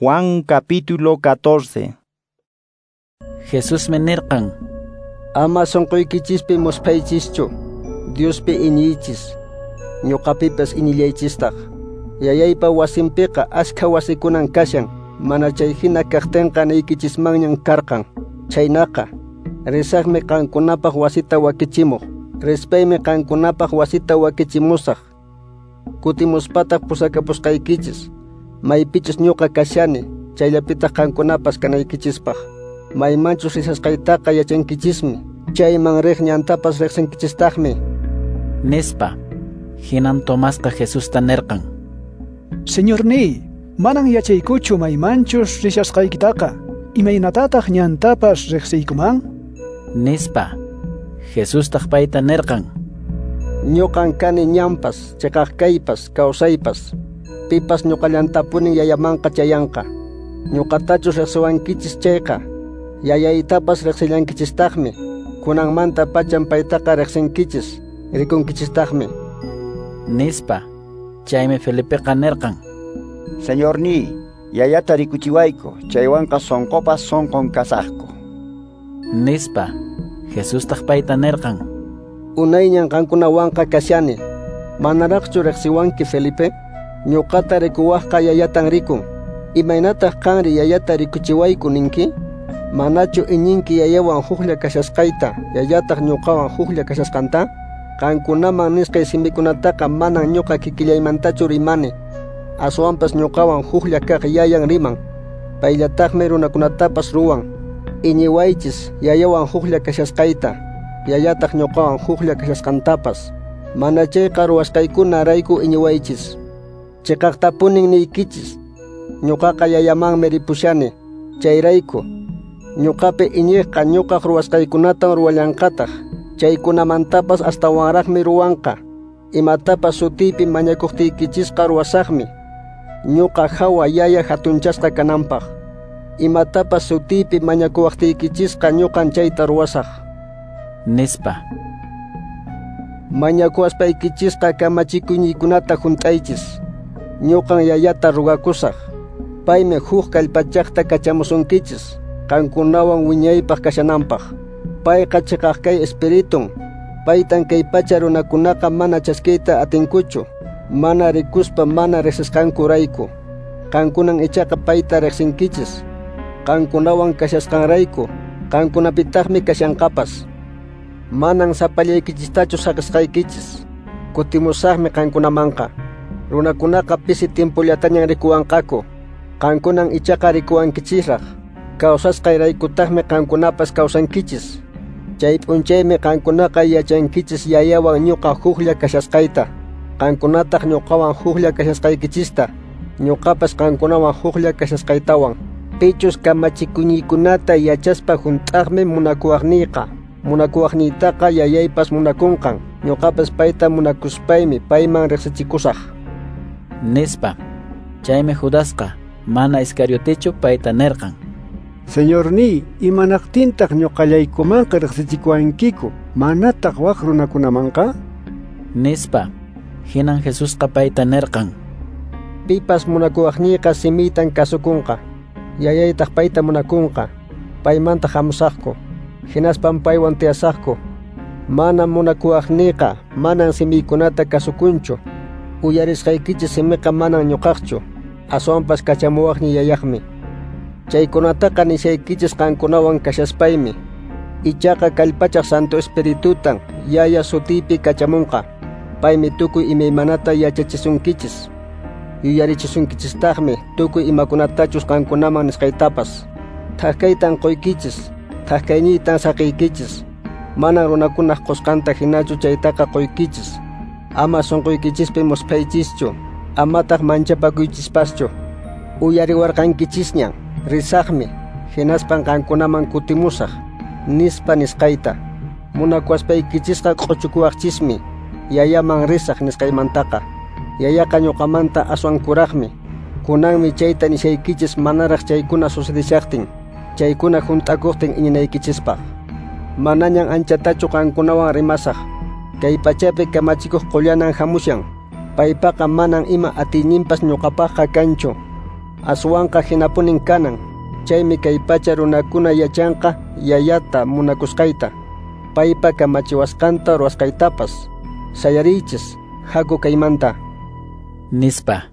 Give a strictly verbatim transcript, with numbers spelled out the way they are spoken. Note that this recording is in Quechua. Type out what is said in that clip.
Juan capítulo catorce. Jesús menirqan: Ama sonqoykichispi muspaychischu, Diospi iñiychis, ñuqapipas iñillaychistaq. Yayaypa wasinpiqa askha wasikunan kashan, mana chay hina kaqtinqa niykichismanñan karqan. Chaynaqa, risaqmi qankunapaq wasita wakichimuq, rispaymi qankunapaq wasita wakichimusaq. Kutimuspataq pusakapusqaykichis, maypichus ñuqa kashani, chayllapitaq qankunapas kanaykichispaq. Maymanchus risasqaytaqa yachankichismi, chayman riq ñantapas riqsinkichistaqmi. Nispa, hinan Tomasqa Jesusta nirqan: Señorní, manan yachaykuchu maymanchus risasqaykitaqa, imaynatataq ñantapas riqsiykuman? Nispa, Jesustaq payta nirqan: Ñuqan kani ñanpas, chiqaqkaypas, kawsaypas. Pipas ñuqallantapunin yayamanqa chayanqa. Ñuqatachus riqsiwankichis chayqa, yayaytapas riqsillankichistaqmi. Kunanmanta pachan paytaqa riqsinkichis, rikunkichistaqmi. Nispa, chaymi Felipeqa nirqan: Señorní, yayata rikuchiwayku, chaywanqa sonqopas sonqon kasaqku. Nispa, Jesustaq payta nirqan: Unayñan qankunawanqa kashani, manaraqchu riqsiwanki Felipe? Ñuqata rikuwaqqa yayatan rikun. Imaynataq qanri yayata rikuchiwayku ninki? Manachu iñinki yayawan huklla kashasqayta, yayataq ñuqawan huklla kashasqanta? Qankunaman nisqay simikunataqa manan ñuqa kikillaymantachu rimani. Aswanpas ñuqawan huklla kaq yayan riman. Payllataqmi runakunatapas ruwan. Iñiwaychis yayawan huklla kashasqayta, yayataq ñuqawan huklla kashasqantapas. Mana chayqa ruwasqaykuna rayku iñiwaychis. Chiqaqtapunin niykichis, ñuqaqa yayamanmi ripushani. Chayrayku, ñuqapi iñiqqa ñuqaq ruwasqaykunatan ruwallanqataq. Chaykunamantapas astawanraqmi ruwanqa. Imatapas sutiypi mañakuqtiykichisqa ruwasaqmi. Ñuqa hawa yaya hatunchasqa kananpaq. Imatapas sutiypi mañakuwaqtiykichisqa ñuqan chayta ruwasaq. Nispa, mañakuwaspaykichishqa kamachikuynikunata hunt'aychis. Ñuqan yayata rugakusaq. Paymi huk kallpachaqta kachamusunkichis, qankunawan wiñaypaq kashananpaq. Payqa chiqaqkay espiritun. Paytan kay pacha runakunaqa mana chaskiyta atinkuchu, mana rikuspa mana riqsisqanku rayku. Qankunan ichaqa payta riqsinkichis. Qankunawan kashasqanrayku, qankunapitaqmi kashanqapas. Manan sapallaykichistachu saqisqaykichis. Kutimusaqmi qankunamanqa. Runakunaqa pisi timpullatañan rikuwanqaku. Qankunan ichaqa rikuwankichisraq. Kawsasqayraykutaqmi qankunapas kawsankichis. Chay p'unchaymi qankunaqa yachankichis yayawan ñuqa huklla kashasqayta. Qankunataq ñuqawan huklla kashasqaykichista. Ñuqapas qankunawan huklla kashasqaytawan. Pichus kamachikuynikunata yachaspa hunt'aqmi munakuwaqniyqa. Munakuwaqniytaqa yayaypas munakunqan. Ñuqapas payta munakuspaymi payman riqsichikusaq. Nispa, chaymi Judasqa mana Iscariotechu payta nirqan: Señorní, imanaqtintaq ñuqallaykumanqa riqsichikuwankiku, manataq waq runakunamanqa? Nispa, hinan Jesusqa payta nirqan: Pipas munakuwaqniyqa simiytan kasukunqa. Yayaytaq payta munakunqa. Paymanta hamusaqku. Hinaspan paywan tiyasaqku. Mana munakuwaqniyqa manan simiykunata kasukunchu. Uyarisqaykichis simiqa manan ñuqaqchu. Aswanpas kachamuwaqni yayaqmi. Chaykunataqa nishaykichis qankunawan kashaspaymi. Ichaqa kallpachaq Santo Espiritutan yaya sutiypi kachamunqa. Paymi tukuy imaymanata yachachisunkichis. Yuyarichisunkichistaqmi tukuy imakunatachus qankunaman nisqaytapas. Thaqkaytan qoykichis, thaqkayniytan saqiykichis. Manan runakunaq qusqanta hinachu chaytaqa qoykichis. Ama sonqoykichispi muspaychischu, amataq manchapakuychispaschu. Uyariwarqankichisñan, risaqmi, hinaspan qankunaman kutimusaq, nispa nisqayta. Munakuwaspaykichishqa q'uchukuwaqchismi, yayaman risaq nisqaymantaqa. Yayaqa ñuqamanta aswankuraqmi. Kunanmi chayta nishaykichis manaraq chaykuna sucedishaqtin, chaykuna hunt'akuqtin iñinaykichispa. Manañan anchatachu qankunawan rimasaq. Kay pachapi kamachikuq qullanan hamushan. Paypaqa manan ima atiyninpas ñuqapaqqa kanchu. aswanqa hinapunin kanan. Chaymi kay pacha runakuna yachanqa yayata munakusqayta, paypa kamachiwasqanta ruwasqaytapas sayarichis haku kaymanta nispa.